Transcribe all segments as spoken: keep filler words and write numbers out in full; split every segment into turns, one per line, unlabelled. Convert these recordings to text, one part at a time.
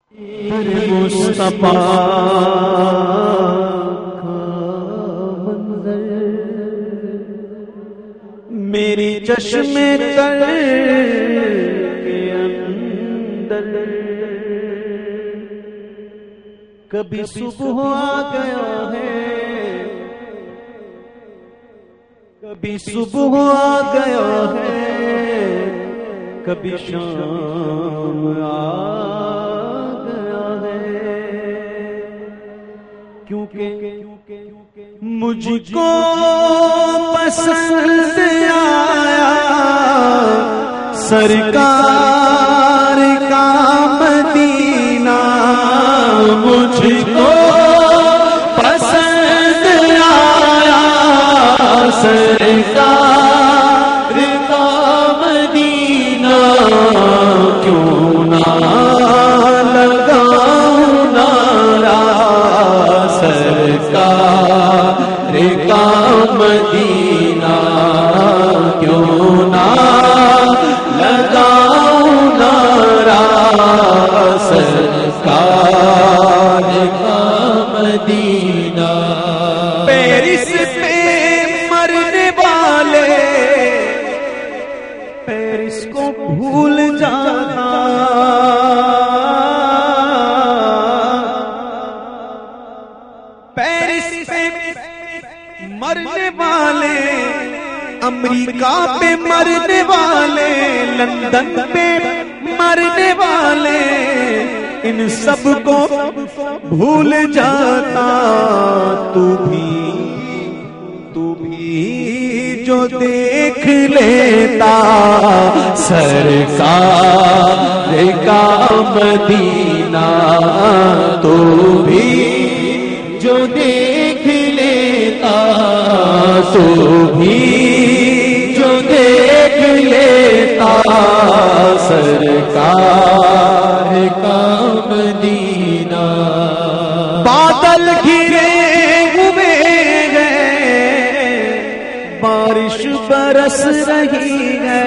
مصطفیٰ کا منظر میری چشم تر کے اندر کبھی صبح آ گیا ہے، کبھی صبح آ گیا ہے، کبھی شام آ کیونکہ مجھ کو پسند آیا سرکار کا مدینہ، مجھ کو پسند آیا سرکار کا مدینہ، کیوں نہ مدینہ، کیوں نہ لگاؤں نعرہ سرکار کا مدینہ۔ پیرس پہ مرنے والے پیرس کو بھول جانا، پیرس پہ مرنے والے، امریکہ پہ مرنے والے، لندن پہ مرنے والے، ان سب کو بھول جاتا تو بھی، تو بھی جو دیکھ لیتا سرکار کا مدینہ، تو بھی جو دیکھ لیتا، تو بھی جو دیکھ لیتا سرکار کا مدینہ۔ بادل گھرے ہوئے ہیں، بارش برس رہی ہے،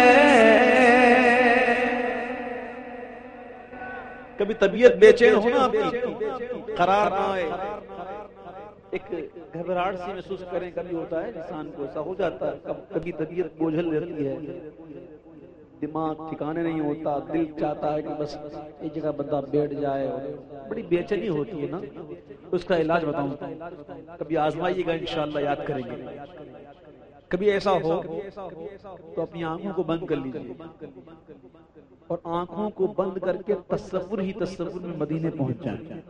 کبھی طبیعت بے چین ہونا آپ کی، قرار نہ آئے، ایک گھبراہٹ سی محسوس کریں، کبھی ہوتا ہے انسان کو ایسا ہو جاتا ہے، کبھی طبیعت بوجھل رہتی ہے، دماغ ٹھکانے نہیں ہوتا، دل چاہتا ہے کہ بس ایک جگہ بندہ بیٹھ جائے، بڑی بے چینی ہوتی ہے نا۔ اس کا علاج بتاؤں، کبھی آزمائیے گا، انشاءاللہ یاد کریں گے۔ کبھی ایسا ہو تو اپنی آنکھوں کو بند کر لیجیے اور آنکھوں کو بند کر کے تصور ہی تصور میں مدینے پہنچ جائیں،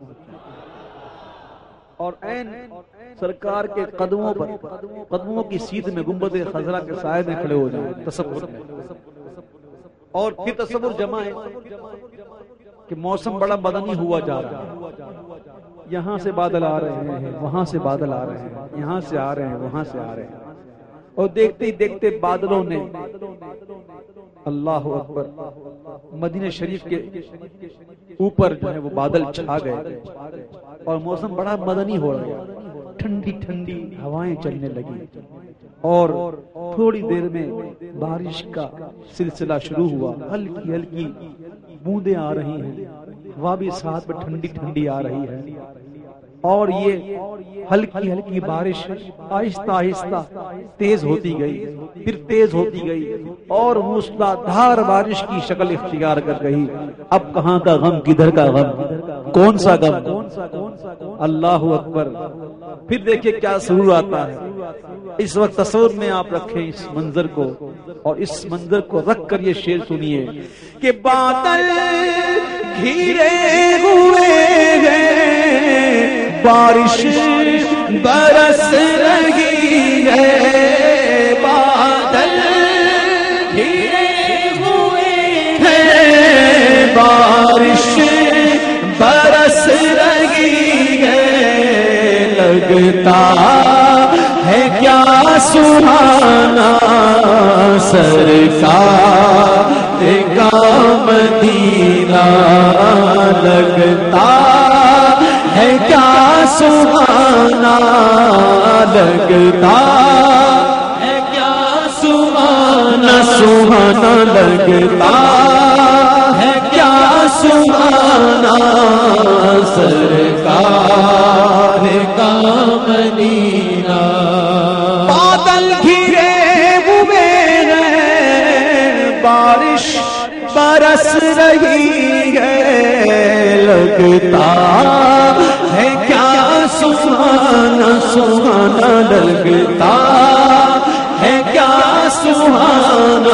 اور عین سرکار کے قدموں پر، قدموں کی سیدھ میں گنبد خضرا کے سائے میں کھڑے ہو جائیں تصور میں، اور پھر تصور جمائیں کہ موسم بڑا بدنی ہوا جا رہا ہے، یہاں سے بادل آ رہے ہیں، وہاں سے بادل آ رہے ہیں، یہاں سے آ رہے ہیں، وہاں سے آ رہے ہیں، اور دیکھتے ہی دیکھتے بادلوں نے، اللہ اکبر، مدینہ شریف کے اوپر جو ہے وہ بادل چھا گئے اور موسم بڑا مدنی ہو رہا ہے، ٹھنڈی ٹھنڈی ہوائیں چلنے لگی، اور تھوڑی دیر میں بارش کا سلسلہ شروع ہوا، ہلکی ہلکی بوندیں آ رہی ہیں، ہوا بھی ساتھ میں ٹھنڈی ٹھنڈی آ رہی ہے، اور یہ ہلکی ہلکی بارش آہستہ آہستہ تیز ہوتی گئی، پھر تیز ہوتی گئی، اور موسلادھار بارش کی شکل اختیار کر گئی۔ اب کہاں کا غم، کدھر کا غم، کون سا غم، اللہ اکبر۔ پھر دیکھیں کیا سرور آتا ہے۔ اس وقت تصور میں آپ رکھیں اس منظر کو، اور اس منظر کو رکھ کر یہ شعر سنیے کہ بادل گھیرے ہوئے ہیں، بارش برس رہی ہے، بادل گھیرے ہوئے ہیں، بارش برس رہی ہے، لگتا ہے کیا سہانا سرکار کا مدینہ، لگتا ہے کیا سہانا، لگتا ہے کیا سہانا، سہانا لگتا ہے کیا سہانا
سرکار کا مدینہ
بادل گھرے ہوئے ہیں بارش برس رہی ہے لگتا ہے کیا سہانا سہانا لگتا ہے کیا سہانا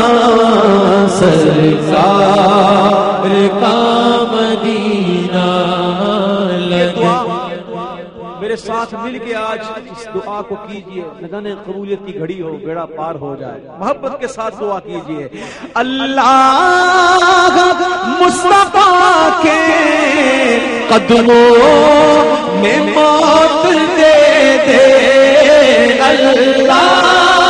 سرکار کا مدینہ لگے
میرے ساتھ مل کے آج اس دعا کو کیجئے نہ جانے قبولیت کی گھڑی ہو بیڑا پار ہو جائے محبت کے ساتھ دعا کیجئے اللہ مصطفیٰ کے قدموں میں موت دے دے اللہ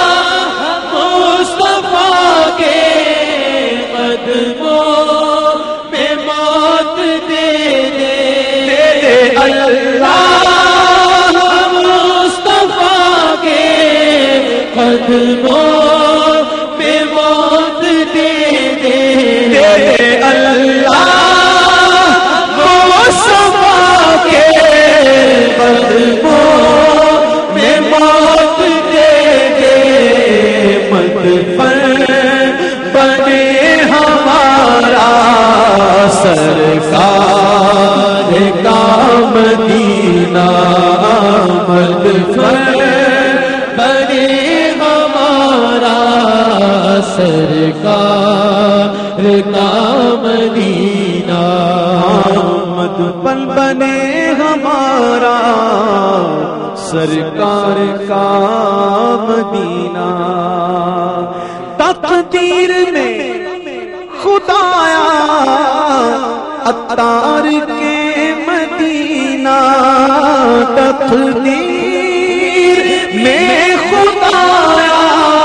مصطفیٰ کے قدموں میں موت دے دے
اللہ
قدموں میں موت دے دے
اللہ مصطفیٰ کے قدموں میں موت دے دے مت پر بنے ہمارا سرکار کا مدینہ مت پر
سرکار کا مدینہ
مد پل بنے ہمارا سرکار کا مدینہ تقدیر میں خدایا عطار کے مدینہ تقدیر میں خدایا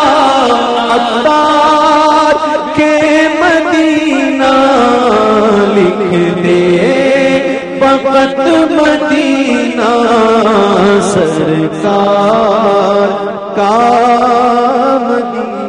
عطار کے مدینہ لکھ دے فقط مدینہ سرکار کا مدینہ